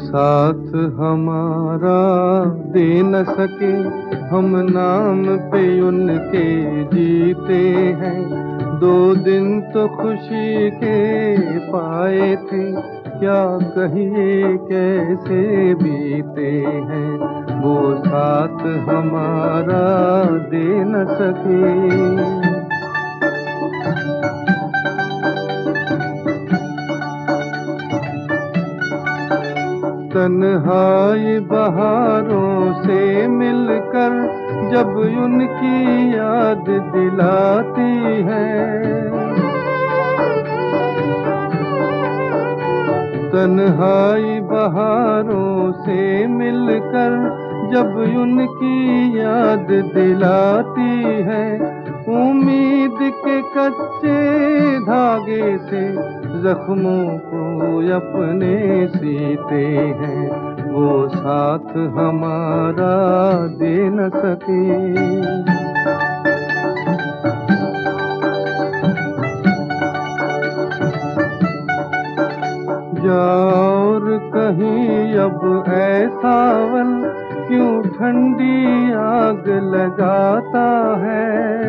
साथ हमारा दे न सके, हम नाम पे उनके जीते हैं। 2 दिन तो खुशी के पाए थे, क्या कहिए कैसे बीते हैं। वो साथ हमारा दे न सके। तन्हाई बहारों से मिलकर जब उनकी याद दिलाती है, तन्हाई बहारों से मिलकर जब उनकी याद दिलाती है। उम्मीद के कच्चे धागे से जख्मों को अपने सीते हैं। वो साथ हमारा दे न सके। और कहीं अब ऐसा वन क्यों ठंडी आग लगाता है।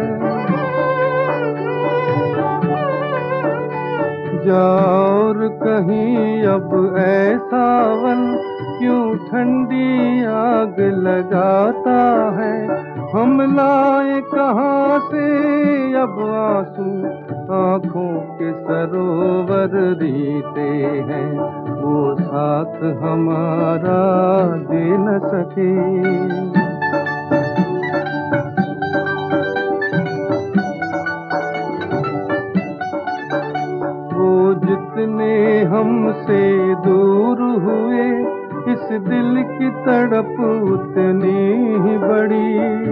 और कहीं अब ऐसा वन क्यों ठंडी आग लगाता है। हम लाए कहाँ से अब आंसू, आँखों के सरोवर रीते हैं। वो साथ हमारा दे न सके। वो जितने हमसे दूर हुए, इस दिल की तड़प उतनी ही बड़ी।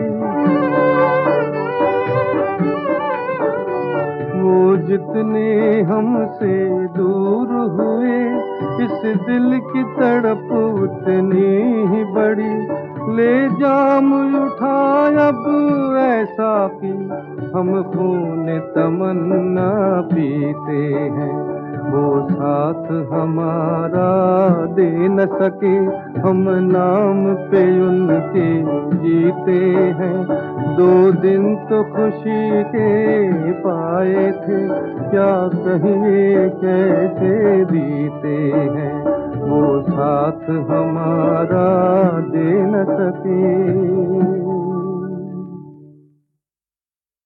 वो जितने हमसे दूर हुए, इस दिल की तड़प उतनी ही बड़ी। ले जाम उठाया अब ऐसा कि हम खून तमन्ना पीते हैं। वो साथ हमारा दे न सके, हम नाम पे उनके जीते हैं। 2 दिन तो खुशी के पाए थे, क्या कहिए कैसे बीते हैं। वो साथ हमारा दे न सके।